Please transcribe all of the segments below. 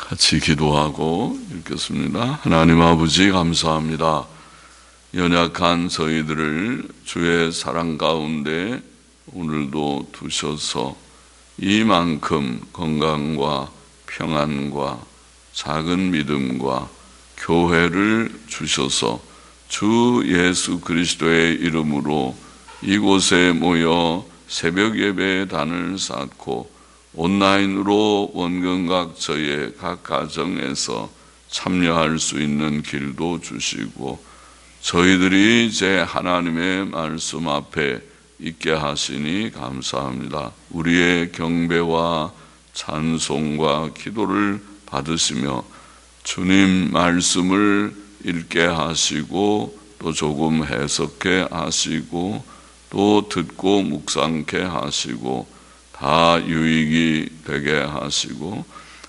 같이 기도하고 읽겠습니다. 하나님 아버지 감사합니다. 연약한 저희들을 주의 사랑 가운데 오늘도 두셔서 이만큼 건강과 평안과 작은 믿음과 교회를 주셔서 주 예수 그리스도의 이름으로 이곳에 모여 새벽 예배의 단을 쌓고 온라인으로 원근각 저의 각 가정에서 참여할 수 있는 길도 주시고 저희들이 이제 하나님의 말씀 앞에 있게 하시니 감사합니다. 우리의 경배와 찬송과 기도를 받으시며 주님 말씀을 읽게 하시고 또 조금 해석해 하시고 또 듣고 묵상케 하시고 다 유익이 되게 하시고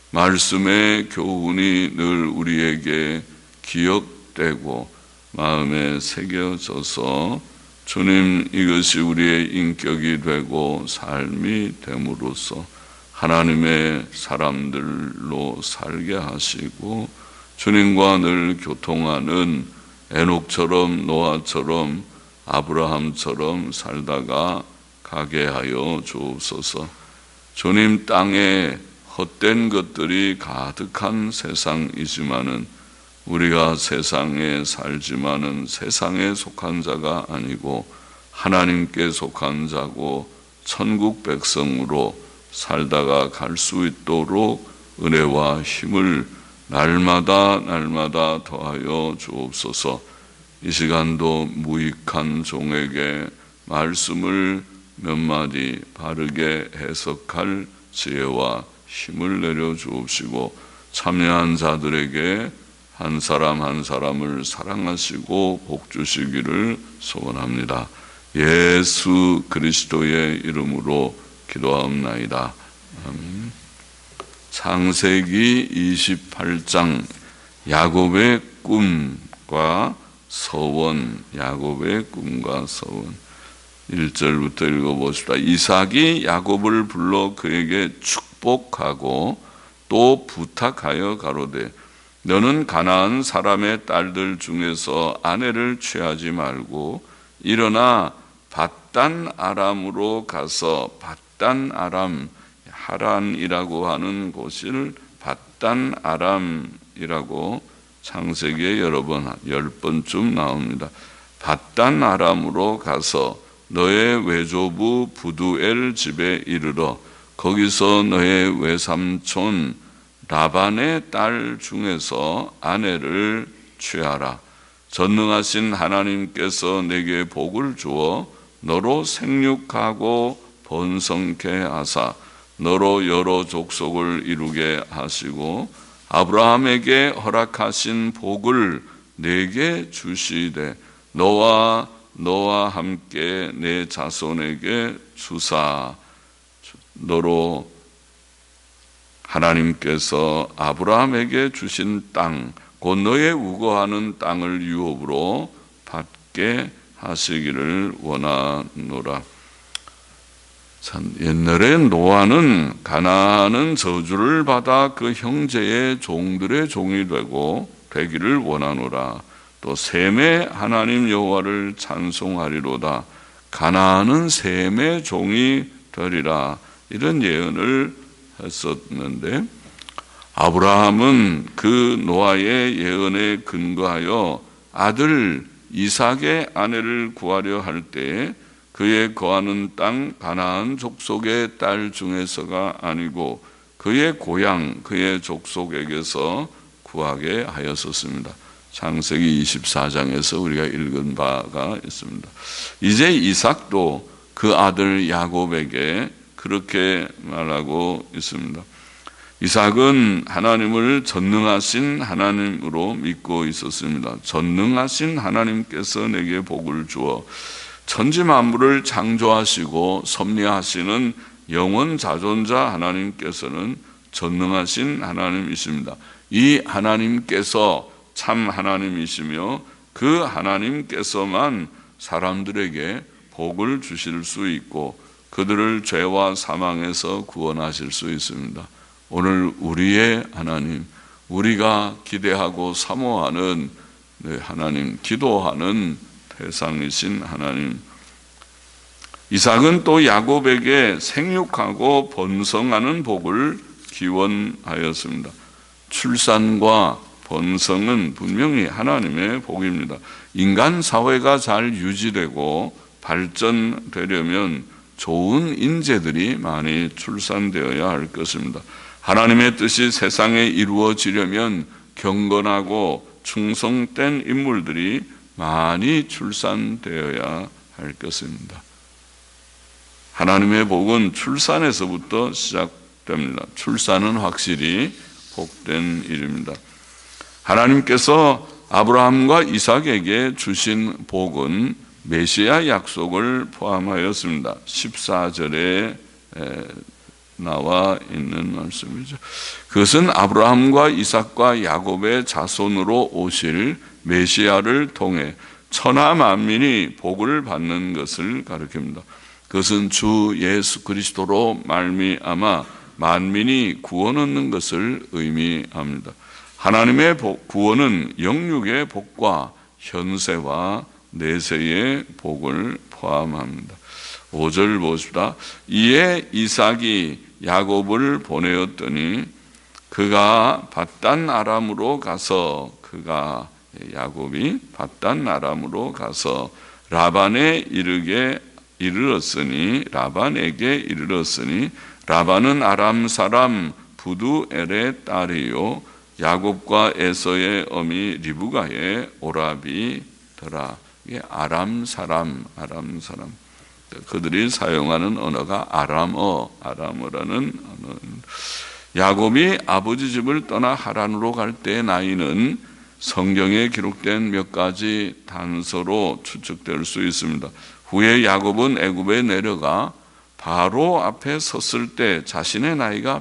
말씀의 교훈이 늘 우리에게 기억되고 마음에 새겨져서 주님 이것이 우리의 인격이 되고 삶이 됨으로써 하나님의 사람들로 살게 하시고 주님과 늘 교통하는 에녹처럼 노아처럼 아브라함처럼 살다가 가게 하여 주옵소서. 주님 땅에 헛된 것들이 가득한 세상이지만은 우리가 세상에 살지만은 세상에 속한 자가 아니고 하나님께 속한 자고 천국 백성으로 살다가 갈 수 있도록 은혜와 힘을 날마다 더하여 주옵소서. 이 시간도 무익한 종에게 말씀을 몇 마디 바르게 해석할 지혜와 힘을 내려 주옵시고 참여한 자들에게 한 사람 한 사람을 사랑하시고 복 주시기를 소원합니다. 예수 그리스도의 이름으로 기도하옵나이다. 아멘. 창세기 28장 야곱의 꿈과 서원, 야곱의 꿈과 서원 1절부터 읽어봅시다. 이삭이 야곱을 불러 그에게 축복하고 또 부탁하여 가로되 너는 가나안 사람의 딸들 중에서 아내를 취하지 말고 일어나 밧단 아람으로 가서 밧단 아람 하란이라고 하는 곳을 밧단 아람이라고 창세기에 여러 번 10번쯤 나옵니다. 밧단 아람으로 가서 너의 외조부 부두엘 집에 이르러 거기서 너의 외삼촌 라반의 딸 중에서 아내를 취하라. 전능하신 하나님께서 내게 복을 주어 너로 생육하고 번성케 하사 너로 여러 족속을 이루게 하시고 아브라함에게 허락하신 복을 내게 주시되 너와 함께 내 자손에게 주사 너로 하나님께서 아브라함에게 주신 땅 곧 너의 우거하는 땅을 유업으로 받게 하시기를 원하노라. 참, 옛날에 노아는 가나안은 저주를 받아 그 형제의 종들의 종이 되기를 원하노라. 또 셈의 하나님 여호와를 찬송하리로다. 가나안은 셈의 종이 되리라. 이런 예언을 했었는데 아브라함은 그 노아의 예언에 근거하여 아들 이삭의 아내를 구하려 할 때에 그의 거하는 땅 가나안 족속의 딸 중에서가 아니고 그의 고향 그의 족속에게서 구하게 하였었습니다. 창세기 24장에서 우리가 읽은 바가 있습니다. 이제 이삭도 그 아들 야곱에게 그렇게 말하고 있습니다. 이삭은 하나님을 전능하신 하나님으로 믿고 있었습니다. 전능하신 하나님께서 내게 복을 주어 천지 만물을 창조하시고 섭리하시는 영원 자존자 하나님께서는 전능하신 하나님이십니다. 이 하나님께서 참 하나님이시며 그 하나님께서만 사람들에게 복을 주실 수 있고 그들을 죄와 사망에서 구원하실 수 있습니다. 오늘 우리의 하나님, 우리가 기대하고 사모하는 하나님, 기도하는 대상이신 하나님. 이삭은 또 야곱에게 생육하고 번성하는 복을 기원하였습니다. 출산과 번성은 분명히 하나님의 복입니다. 인간 사회가 잘 유지되고 발전되려면 좋은 인재들이 많이 출산되어야 할 것입니다. 하나님의 뜻이 세상에 이루어지려면 경건하고 충성된 인물들이 많이 출산되어야 할 것입니다. 하나님의 복은 출산에서부터 시작됩니다. 출산은 확실히 복된 일입니다. 하나님께서 아브라함과 이삭에게 주신 복은 메시아 약속을 포함하였습니다. 14절에 나와 있는 말씀이죠. 그것은 아브라함과 이삭과 야곱의 자손으로 오실 메시아를 통해 천하 만민이 복을 받는 것을 가리킵니다. 그것은 주 예수 그리스도로 말미암아 만민이 구원 얻는 것을 의미합니다. 하나님의 구원은 영육의 복과 현세와 내세의 복을 포함합니다. 5절 보십시다. 이에 이삭이 야곱을 보내었더니 그가 밧단 아람으로 가서 야곱이 밧단 아람으로 가서 라반에게 이르렀으니 라반은 아람 사람 부두엘의 딸이요 야곱과 에서의 어미 리브가의 오라비더라. 이게 아람 사람. 그들이 사용하는 언어가 아람어라는 언어. 야곱이 아버지 집을 떠나 하란으로 갈 때의 나이는 성경에 기록된 몇 가지 단서로 추측될 수 있습니다. 후에 야곱은 애굽에 내려가 바로 앞에 섰을 때 자신의 나이가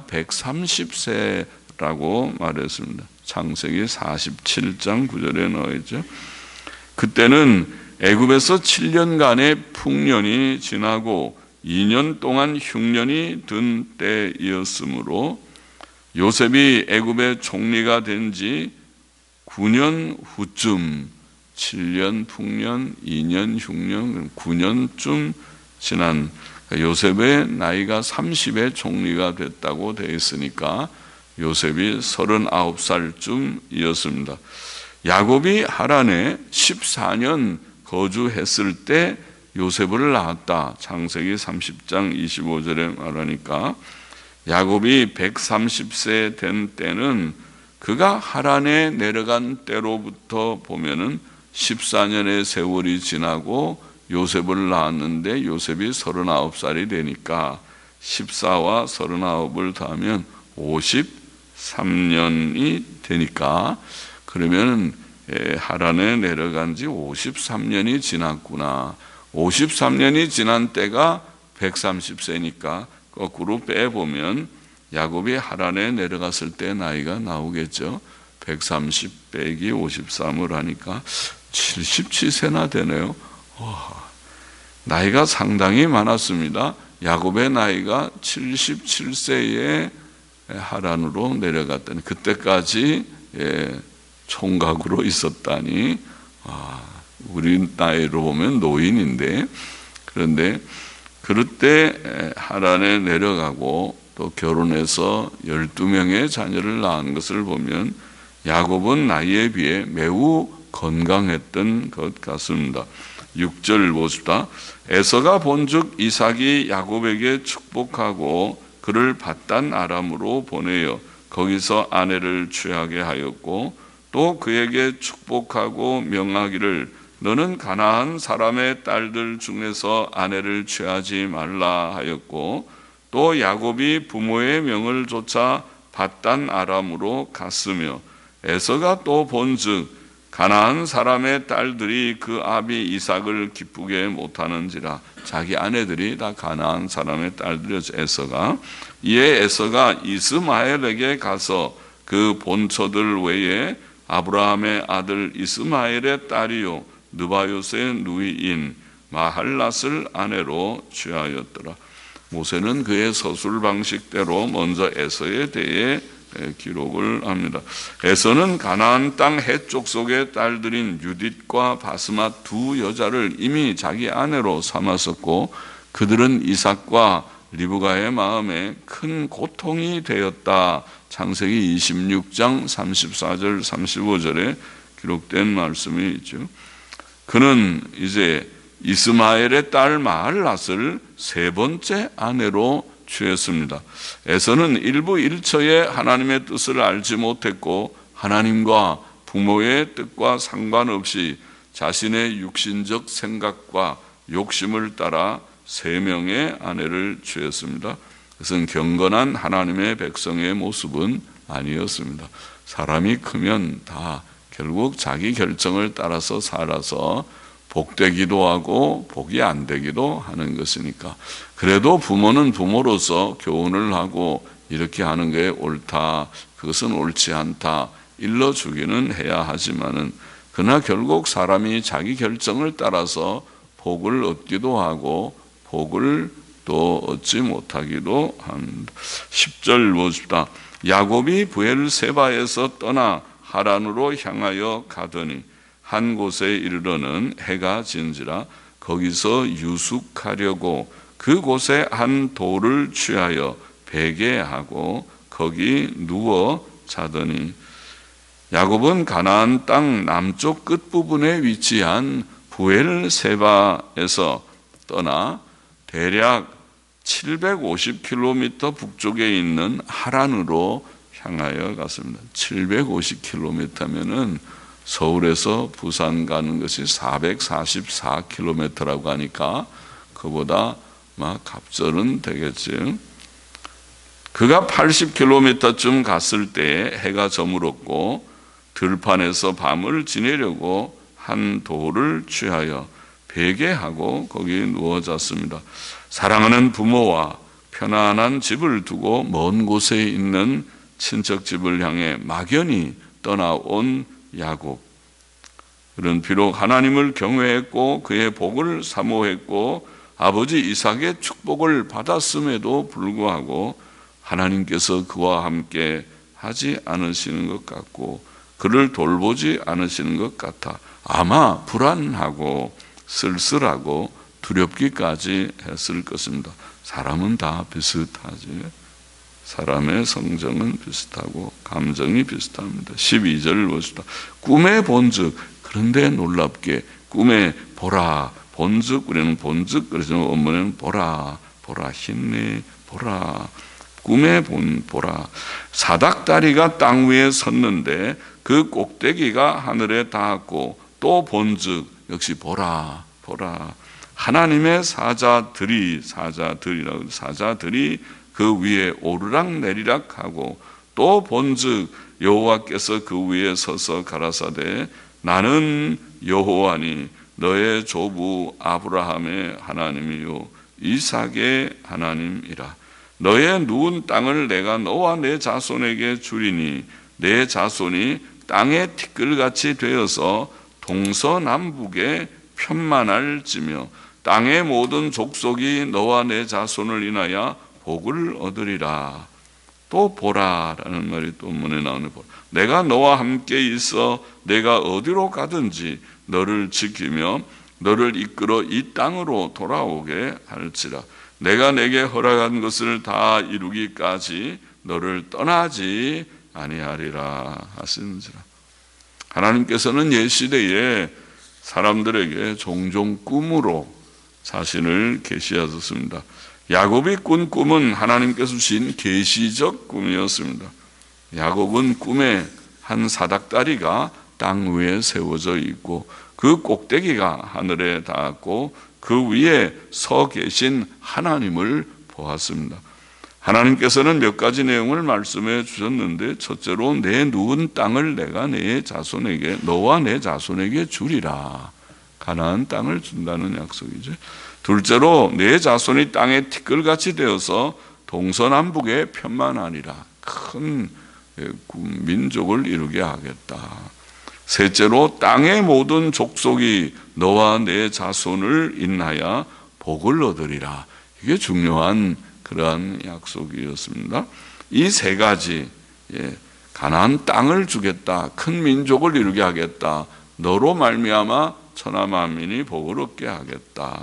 130세라고 말했습니다. 창세기 47장 9절에 나와 있죠. 그때는 애굽에서 7년간의 풍년이 지나고 2년 동안 흉년이 든 때이었으므로 요셉이 애굽의 총리가 된 지 9년 후쯤 7년 풍년, 2년 흉년, 9년쯤 지난 요셉의 나이가 30의 총리가 됐다고 되어 있으니까 요셉이 39살쯤이었습니다. 야곱이 하란에 14년 거주했을 때 요셉을 낳았다. 창세기 30장 25절에 말하니까 야곱이 130세 된 때는 그가 하란에 내려간 때로부터 보면은 14년의 세월이 지나고 요셉을 낳았는데 요셉이 39살이 되니까 14와 39을 더하면 53년이 되니까 그러면 하란에 내려간 지 53년이 지났구나. 53년이 지난 때가 130세니까 거꾸로 빼보면 야곱이 하란에 내려갔을 때 나이가 나오겠죠. 130 빼기 53을 하니까 77세나 되네요. 나이가 상당히 많았습니다. 야곱의 나이가 77세에 하란으로 내려갔다니 그때까지 총각으로 있었다니 우리 나이로 보면 노인인데 그런데 그럴 때 하란에 내려가고 또 결혼해서 12명의 자녀를 낳은 것을 보면 야곱은 나이에 비해 매우 건강했던 것 같습니다. 6절 보십시다. 에서가 본즉 이삭이 야곱에게 축복하고 그를 밧단 아람으로 보내어 거기서 아내를 취하게 하였고 또 그에게 축복하고 명하기를 너는 가나안 사람의 딸들 중에서 아내를 취하지 말라 하였고 또 야곱이 부모의 명을 조차 밧단 아람으로 갔으며 에서가 또 본즉 가나안 사람의 딸들이 그 아비 이삭을 기쁘게 못하는지라. 자기 아내들이 다 가나안 사람의 딸들이었죠. 에서가. 이에 에서가 이스마엘에게 가서 그 본처들 외에 아브라함의 아들 이스마엘의 딸이요 느바요스의 누이인 마할랏을 아내로 취하였더라. 모세는 그의 서술 방식대로 먼저 에서에 대해 기록을 합니다. 에서는 가나안 땅 해쪽 속의 딸들인 유딧과 바스맛 두 여자를 이미 자기 아내로 삼았었고, 그들은 이삭과 리브가의 마음에 큰 고통이 되었다. 창세기 26장 34절 35절에 기록된 말씀이 있죠. 그는 이제 이스마엘의 딸 마할랏을 세 번째 아내로 취했습니다. 에서는 일부 일처에 하나님의 뜻을 알지 못했고, 하나님과 부모의 뜻과 상관없이 자신의 육신적 생각과 욕심을 따라 세 명의 아내를 취했습니다. 그것은 경건한 하나님의 백성의 모습은 아니었습니다. 사람이 크면 다 결국 자기 결정을 따라서 살아서 복되기도 하고 복이 안 되기도 하는 것이니까, 그래도 부모는 부모로서 교훈을 하고 이렇게 하는 게 옳다, 그것은 옳지 않다 일러주기는 해야 하지만은, 그러나 결국 사람이 자기 결정을 따라서 복을 얻기도 하고 복을 또 얻지 못하기도 합니다. 10절 보십시다. 야곱이 브엘세바에서 떠나 하란으로 향하여 가더니 한 곳에 이르러는 해가 진지라 거기서 유숙하려고 그곳에 한 돌을 취하여 베개하고 거기 누워 자더니, 야곱은 가나안 땅 남쪽 끝부분에 위치한 브엘세바에서 떠나 대략 750km 북쪽에 있는 하란으로 향하여 갔습니다. 750km면은 서울에서 부산 가는 것이 444km라고 하니까 그보다 막 갑절은 되겠지. 그가 80km쯤 갔을 때 해가 저물었고 들판에서 밤을 지내려고 한 돌을 취하여 베개하고 거기 누워 잤습니다. 사랑하는 부모와 편안한 집을 두고 먼 곳에 있는 친척집을 향해 막연히 떠나온 야곱. 그는 비록 하나님을 경외했고 그의 복을 사모했고 아버지 이삭의 축복을 받았음에도 불구하고 하나님께서 그와 함께 하지 않으시는 것 같고 그를 돌보지 않으시는 것 같아 아마 불안하고 쓸쓸하고 두렵기까지 했을 것입니다. 사람은 다 비슷하지. 사람의 성정은 비슷하고 감정이 비슷합니다. 12절을 보시다. 꿈에 본즉, 그런데 놀랍게 꿈에 보라, 본즉, 우리는 본즉 그러지만 원문에는 보라, 보라, 힘내 보라, 꿈에 보라. 사닥다리가 땅 위에 섰는데 그 꼭대기가 하늘에 닿았고 또 본즉, 역시 보라, 보라. 하나님의 사자들이 그 위에 오르락 내리락 하고 또 본즉 여호와께서 그 위에 서서 가라사대 나는 여호와니 너의 조부 아브라함의 하나님이요 이삭의 하나님이라. 너의 누운 땅을 내가 너와 내 자손에게 주리니 내 자손이 땅의 티끌같이 되어서 동서남북에 편만할지며 땅의 모든 족속이 너와 내 자손을 인하여 복을 얻으리라. 또 보라라는 말이 또 문에 나오는 보라. 내가 너와 함께 있어 내가 어디로 가든지 너를 지키며 너를 이끌어 이 땅으로 돌아오게 할지라. 내가 내게 허락한 것을 다 이루기까지 너를 떠나지 아니하리라 하시는지라. 하나님께서는 옛시대에 사람들에게 종종 꿈으로 자신을 계시하셨습니다. 야곱이 꾼 꿈은 하나님께서 주신 계시적 꿈이었습니다. 야곱은 꿈에 한 사닥다리가 땅 위에 세워져 있고 그 꼭대기가 하늘에 닿았고 그 위에 서 계신 하나님을 보았습니다. 하나님께서는 몇 가지 내용을 말씀해 주셨는데, 첫째로 내 누운 땅을 내가 내 자손에게, 너와 내 자손에게 주리라. 가나안 땅을 준다는 약속이죠. 둘째로 내 자손이 땅의 티끌같이 되어서 동서남북에 편만하리라. 큰 민족을 이루게 하겠다. 셋째로 땅의 모든 족속이 너와 내 자손을 인하여 복을 얻으리라. 이게 중요한 그러한 약속이었습니다. 이 세 가지, 가나안 땅을 주겠다, 큰 민족을 이루게 하겠다, 너로 말미암아 천하 만민이 복을 얻게 하겠다.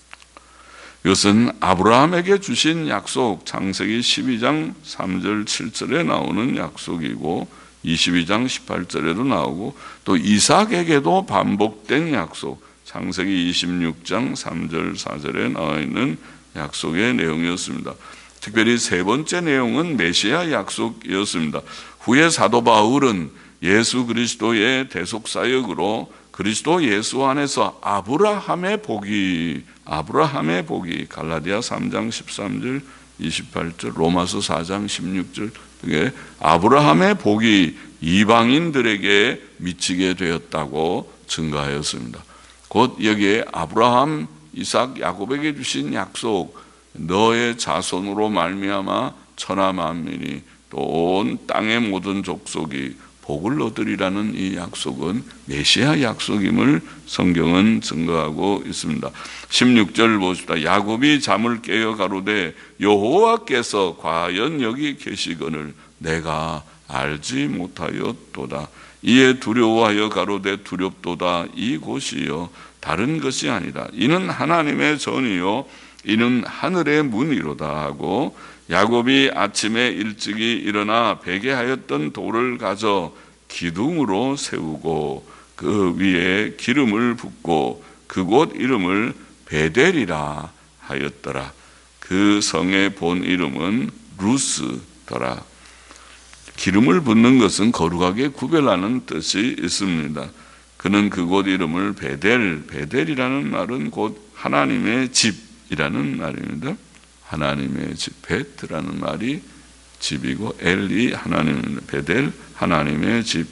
이것은 아브라함에게 주신 약속, 창세기 12장 3절 7절에 나오는 약속이고 22장 18절에도 나오고 또 이삭에게도 반복된 약속, 창세기 26장 3절 4절에 나와 있는 약속의 내용이었습니다. 특별히 세 번째 내용은 메시아 약속이었습니다. 후에 사도 바울은 예수 그리스도의 대속사역으로 그리스도 예수 안에서 아브라함의 복이 갈라디아 3장 13절 28절 로마서 4장 16절 등의 아브라함의 복이 이방인들에게 미치게 되었다고 증가하였습니다. 곧 여기에 아브라함, 이삭, 야곱에게 주신 약속, 너의 자손으로 말미암아 천하 만민이 또 온 땅의 모든 족속이 복을 얻으리라는 이 약속은 메시아 약속임을 성경은 증거하고 있습니다. 16절 보십시다. 야곱이 잠을 깨어 가로되 여호와께서 과연 여기 계시거늘 내가 알지 못하였도다. 이에 두려워하여 가로되 두렵도다. 이곳이요 다른 것이 아니다. 이는 하나님의 전이요 이는 하늘의 문이로다 하고 야곱이 아침에 일찍이 일어나 베개하였던 돌을 가져 기둥으로 세우고 그 위에 기름을 붓고 그곳 이름을 베델이라 하였더라. 그 성의 본 이름은 루스더라. 기름을 붓는 것은 거룩하게 구별하는 뜻이 있습니다. 그는 그곳 이름을 베델이라는 말은 곧 하나님의 집이라는 말입니다. 하나님의 집, 베트라는 말이 집이고 엘이 하나님, 베델 하나님의 집.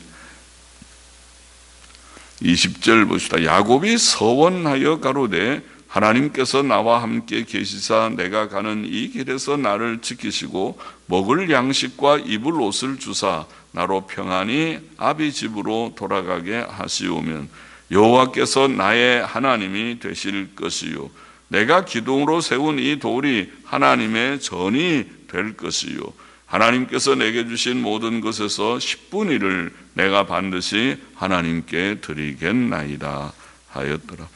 20절 보시다. 야곱이 서원하여 가로되 하나님께서 나와 함께 계시사 내가 가는 이 길에서 나를 지키시고 먹을 양식과 입을 옷을 주사 나로 평안히 아비 집으로 돌아가게 하시오면 여호와께서 나의 하나님이 되실 것이요 내가 기둥으로 세운 이 돌이 하나님의 전이 될 것이요 하나님께서 내게 주신 모든 것에서 10분의 1을 내가 반드시 하나님께 드리겠나이다 하였더라.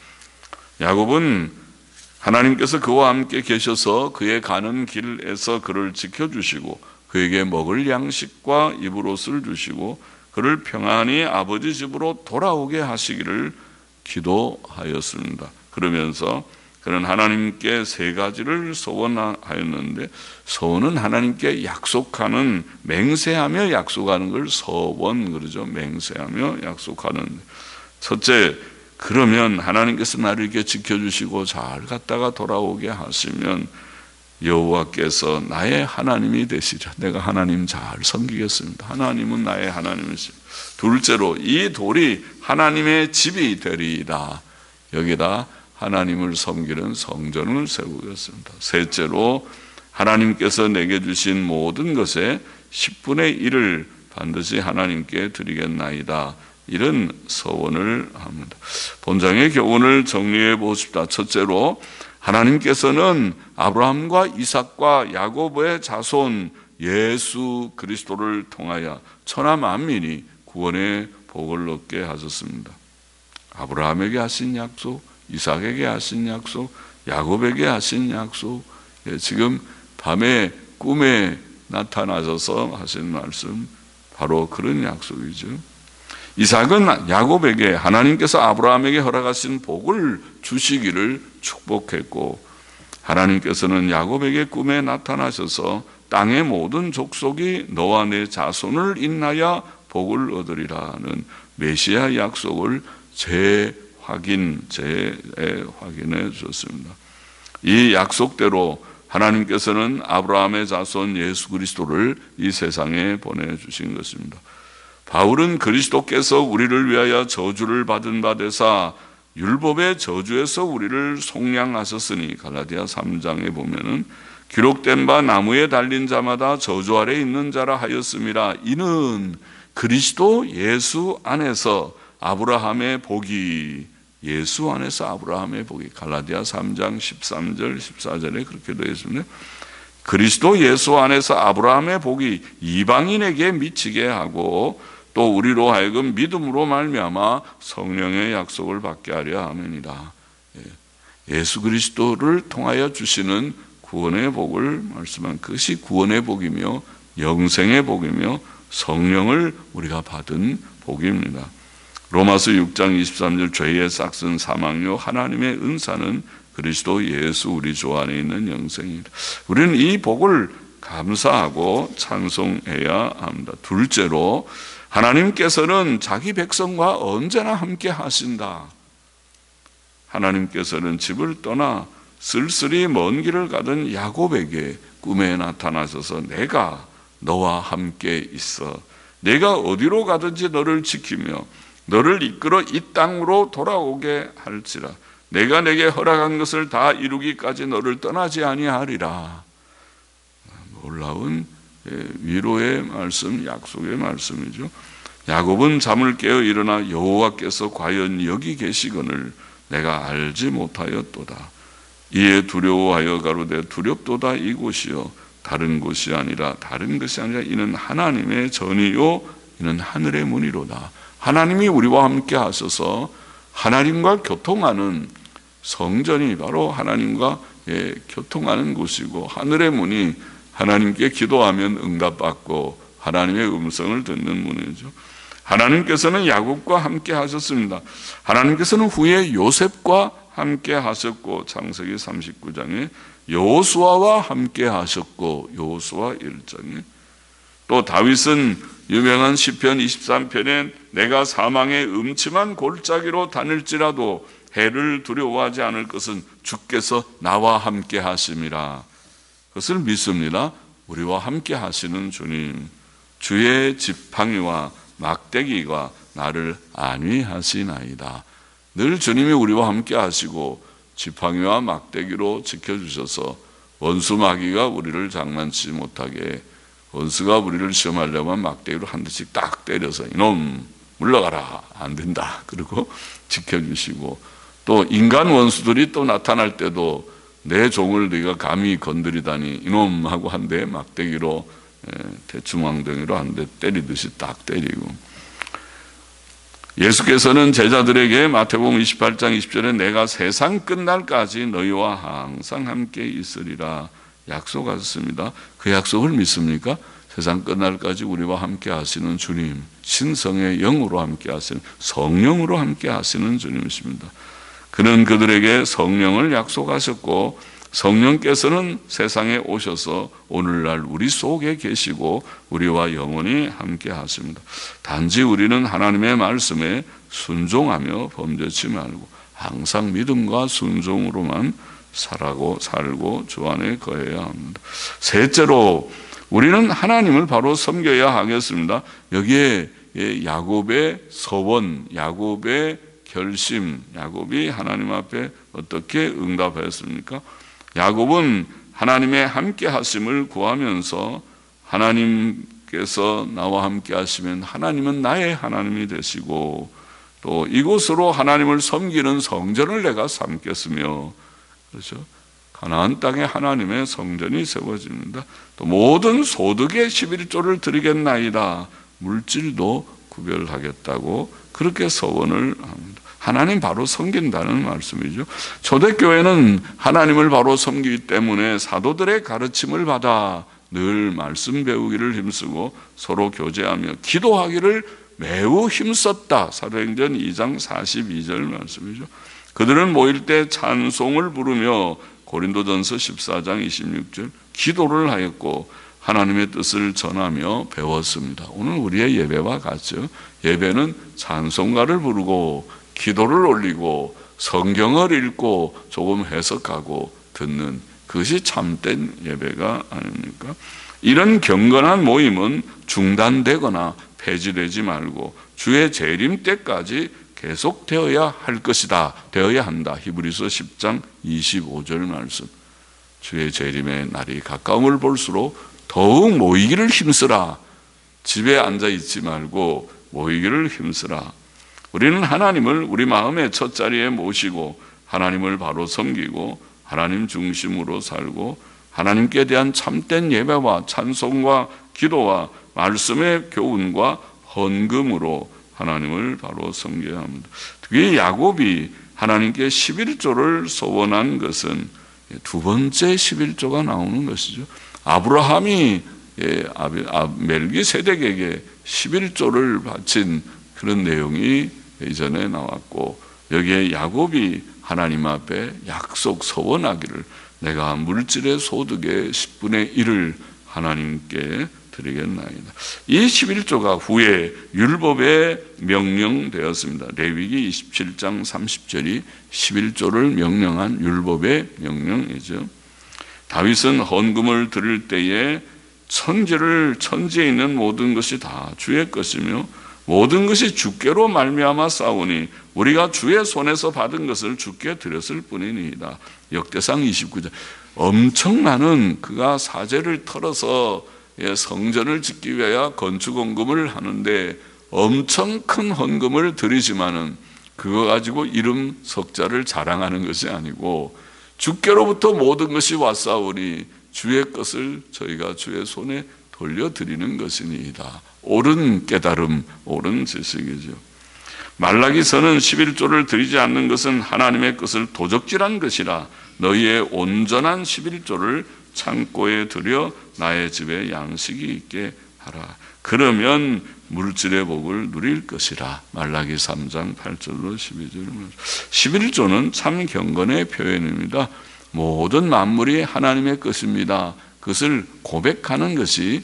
야곱은 하나님께서 그와 함께 계셔서 그의 가는 길에서 그를 지켜주시고 그에게 먹을 양식과 입을 옷을 주시고 그를 평안히 아버지 집으로 돌아오게 하시기를 기도하였습니다. 그러면서 그는 하나님께 세 가지를 서원하였는데 서원은 하나님께 약속하는 맹세하며 약속하는 걸 서원 그러죠. 맹세하며 약속하는. 첫째, 그러면 하나님께서 나를 이렇게 지켜주시고 잘 갔다가 돌아오게 하시면 여호와께서 나의 하나님이 되시리라. 내가 하나님 잘 섬기겠습니다. 하나님은 나의 하나님이시라. 둘째로 이 돌이 하나님의 집이 되리이다. 여기다 하나님을 섬기는 성전을 세우겠습니다. 셋째로 하나님께서 내게 주신 모든 것의 10분의 1을 반드시 하나님께 드리겠나이다. 이런 서원을 합니다. 본장의 교훈을 정리해 보십시다. 첫째로 하나님께서는 아브라함과 이삭과 야곱의 자손 예수 그리스도를 통하여 천하 만민이 구원의 복을 얻게 하셨습니다. 아브라함에게 하신 약속, 이삭에게 하신 약속, 야곱에게 하신 약속, 지금 밤에 꿈에 나타나셔서 하신 말씀, 바로 그런 약속이죠. 이삭은 야곱에게 하나님께서 아브라함에게 허락하신 복을 주시기를 축복했고 하나님께서는 야곱에게 꿈에 나타나셔서 땅의 모든 족속이 너와 내 자손을 인하여 복을 얻으리라는 메시아 약속을 재확인해 주셨습니다. 이 약속대로 하나님께서는 아브라함의 자손 예수 그리스도를 이 세상에 보내주신 것입니다. 바울은 그리스도께서 우리를 위하여 저주를 받은 바 되사 율법의 저주에서 우리를 속량하셨으니 갈라디아 3장에 보면은 기록된 바 나무에 달린 자마다 저주 아래 있는 자라 하였음이라. 이는 그리스도 예수 안에서 아브라함의 복이 예수 안에서 아브라함의 복이, 갈라디아 3장 13절 14절에 그렇게 되어 있습니다. 그리스도 예수 안에서 아브라함의 복이 이방인에게 미치게 하고 또 우리로 하여금 믿음으로 말미암아 성령의 약속을 받게 하려 함이니라. 예수 그리스도를 통하여 주시는 구원의 복을 말씀한 그것이 구원의 복이며 영생의 복이며 성령을 우리가 받은 복입니다. 로마서 6장 23절 죄의 싹슨 사망요 하나님의 은사는 그리스도 예수 우리 주 안에 있는 영생이다. 우리는 이 복을 감사하고 찬송해야 합니다. 둘째로 하나님께서는 자기 백성과 언제나 함께 하신다. 하나님께서는 집을 떠나 쓸쓸히 먼 길을 가던 야곱에게 꿈에 나타나셔서 내가 너와 함께 있어. 내가 어디로 가든지 너를 지키며 너를 이끌어 이 땅으로 돌아오게 할지라. 내가 내게 허락한 것을 다 이루기까지 너를 떠나지 아니하리라. 놀라운 위로의 말씀, 약속의 말씀이죠. 야곱은 잠을 깨어 일어나 여호와께서 과연 여기 계시거늘 내가 알지 못하였도다. 이에 두려워하여 가로되 두렵도다. 이곳이요 다른 곳이 아니라 다른 것이 아니라 이는 하나님의 전이요 이는 하늘의 문이로다. 하나님이 우리와 함께 하셔서 하나님과 교통하는 성전이 바로 하나님과 교통하는 곳이고, 하늘의 문이 하나님께 기도하면 응답받고 하나님의 음성을 듣는 문이죠. 하나님께서는 야곱과 함께 하셨습니다. 하나님께서는 후에 요셉과 함께 하셨고, 창세기 39장에 여호수아와 함께 하셨고, 여호수아 1장에 또 다윗은 유명한 시편 23편에 내가 사망의 음침한 골짜기로 다닐지라도 해를 두려워하지 않을 것은 주께서 나와 함께 하심이라. 그것을 믿습니다. 우리와 함께 하시는 주님, 주의 지팡이와 막대기가 나를 안위하시나이다. 늘 주님이 우리와 함께 하시고 지팡이와 막대기로 지켜주셔서 원수 마귀가 우리를 장난치지 못하게, 원수가 우리를 시험하려면 막대기로 한 대씩 딱 때려서 이놈 물러가라, 안 된다, 그리고 지켜주시고, 또 인간 원수들이 또 나타날 때도 내 종을 네가 감히 건드리다니 이놈 하고 한 대 막대기로, 대충왕덩이로 한 대 때리듯이 딱 때리고, 예수께서는 제자들에게 마태복음 28장 20절에 내가 세상 끝날까지 너희와 항상 함께 있으리라 약속하셨습니다. 그 약속을 믿습니까? 세상 끝날까지 우리와 함께 하시는 주님, 신성의 영으로 함께 하시는, 성령으로 함께 하시는 주님이십니다. 그는 그들에게 성령을 약속하셨고, 성령께서는 세상에 오셔서 오늘날 우리 속에 계시고 우리와 영원히 함께 하십니다. 단지 우리는 하나님의 말씀에 순종하며 범죄치 말고 항상 믿음과 순종으로만 살고 주 안에 거해야 합니다. 셋째로 우리는 하나님을 바로 섬겨야 하겠습니다. 여기에 야곱의 서원, 야곱의 결심, 야곱이 하나님 앞에 어떻게 응답했습니까? 야곱은 하나님의 함께 하심을 구하면서 하나님께서 나와 함께 하시면 하나님은 나의 하나님이 되시고, 또 이곳으로 하나님을 섬기는 성전을 내가 삼겠으며, 그렇죠? 가나안 땅에 하나님의 성전이 세워집니다. 또 모든 소득의 11조를 드리겠나이다. 물질도 구별하겠다고 그렇게 서원을 합니다. 하나님 바로 섬긴다는 말씀이죠. 초대교회는 하나님을 바로 섬기기 때문에 사도들의 가르침을 받아 늘 말씀 배우기를 힘쓰고 서로 교제하며 기도하기를 매우 힘썼다. 사도행전 2장 42절 말씀이죠. 그들은 모일 때 찬송을 부르며 고린도전서 14장 26절 기도를 하였고 하나님의 뜻을 전하며 배웠습니다. 오늘 우리의 예배와 같죠. 예배는 찬송가를 부르고 기도를 올리고 성경을 읽고 조금 해석하고 듣는, 그것이 참된 예배가 아닙니까? 이런 경건한 모임은 중단되거나 폐지되지 말고 주의 재림 때까지 계속되어야 할 것이다. 되어야 한다. 히브리서 10장 25절 말씀. 주의 재림의 날이 가까움을 볼수록 더욱 모이기를 힘쓰라. 집에 앉아 있지 말고 모이기를 힘쓰라. 우리는 하나님을 우리 마음의 첫 자리에 모시고 하나님을 바로 섬기고 하나님 중심으로 살고 하나님께 대한 참된 예배와 찬송과 기도와 말씀의 교훈과 헌금으로 하나님을 바로 섬겨야 합니다. 특히 야곱이 하나님께 11조를 소원한 것은 두 번째 11조가 나오는 것이죠. 아브라함이 멜기세덱에게 11조를 바친 그런 내용이 이전에 나왔고, 여기에 야곱이 하나님 앞에 약속 서원하기를 내가 물질의 소득의 10분의 1을 하나님께 드리겠나이다. 이 11조가 후에 율법에 명령되었습니다. 레위기 27장 30절이 11조를 명령한 율법의 명령이죠. 다윗은 헌금을 드릴 때에 천지에 있는 모든 것이 다 주의 것이며 모든 것이 주께로 말미암아 싸우니 우리가 주의 손에서 받은 것을 주께 드렸을 뿐이니이다. 역대상 29장. 엄청 많은 그가 사제를 털어서 성전을 짓기 위하여 건축 헌금을 하는데 엄청 큰 헌금을 드리지만은 그거 가지고 이름 석자를 자랑하는 것이 아니고 주께로부터 모든 것이 왔사오니 주의 것을 저희가 주의 손에 돌려드리는 것이니이다. 옳은 깨달음, 옳은 지식이죠. 말라기서는 11조를 드리지 않는 것은 하나님의 것을 도적질한 것이라 너희의 온전한 11조를 창고에 들여 나의 집에 양식이 있게 하라. 그러면 물질의 복을 누릴 것이라. 말라기 3장 8절로 12절. 11조는 참 경건의 표현입니다. 모든 만물이 하나님의 것입니다. 그것을 고백하는 것이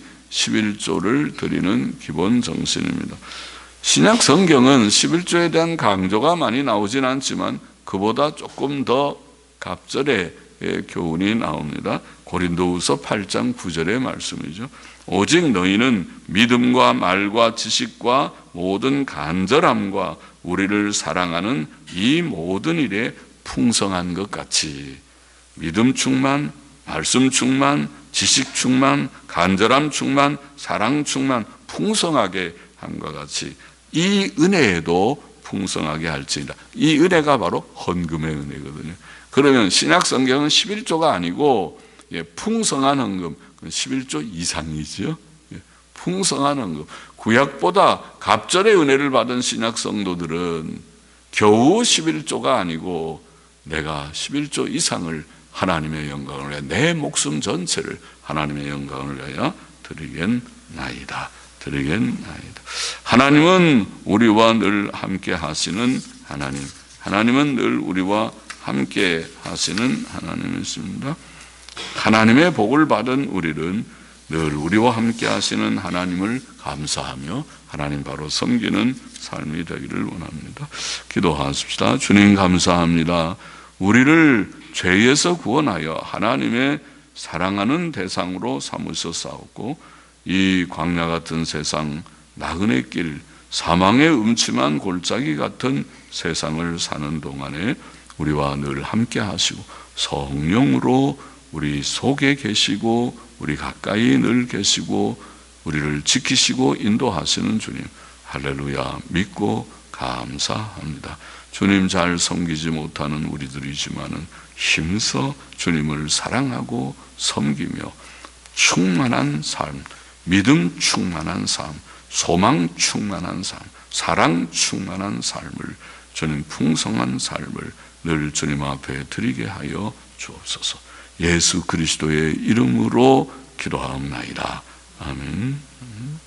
11조를 드리는 기본 정신입니다. 신약 성경은 11조에 대한 강조가 많이 나오진 않지만 그보다 조금 더 갑절의 교훈이 나옵니다. 고린도후서 8장 9절의 말씀이죠. 오직 너희는 믿음과 말과 지식과 모든 간절함과 우리를 사랑하는 이 모든 일에 풍성한 것 같이, 믿음 충만, 말씀 충만, 지식 충만, 간절함 충만, 사랑 충만, 풍성하게 함과 같이 이 은혜에도 풍성하게 할지니라. 이 은혜가 바로 헌금의 은혜거든요. 그러면 신약 성경은 11조가 아니고 풍성한 헌금, 11조 이상이죠. 풍성한 헌금. 구약보다 갑절의 은혜를 받은 신약 성도들은 겨우 11조가 아니고 내가 11조 이상을 하나님의 영광을 위하여 내 목숨 전체를 하나님의 영광을 위하여 드리겠나이다. 하나님은 우리와 늘 함께 하시는 하나님. 하나님은 늘 우리와 함께 하시는 하나님이십니다. 하나님의 복을 받은 우리는 늘 우리와 함께 하시는 하나님을 감사하며 하나님 바로 섬기는 삶이 되기를 원합니다. 기도하십시다. 주님 감사합니다. 우리를 죄에서 구원하여 하나님의 사랑하는 대상으로 삼으셨사옵고 이 광야 같은 세상, 나그네 길, 사망의 음침한 골짜기 같은 세상을 사는 동안에 우리와 늘 함께 하시고 성령으로 우리 속에 계시고 우리 가까이 늘 계시고 우리를 지키시고 인도하시는 주님, 할렐루야 믿고 감사합니다. 주님 잘 섬기지 못하는 우리들이지만은 힘써 주님을 사랑하고 섬기며 충만한 삶, 믿음 충만한 삶, 소망 충만한 삶, 사랑 충만한 삶을, 주님 풍성한 삶을 늘 주님 앞에 드리게 하여 주옵소서. 예수 그리스도의 이름으로 기도하옵나이다. 아멘.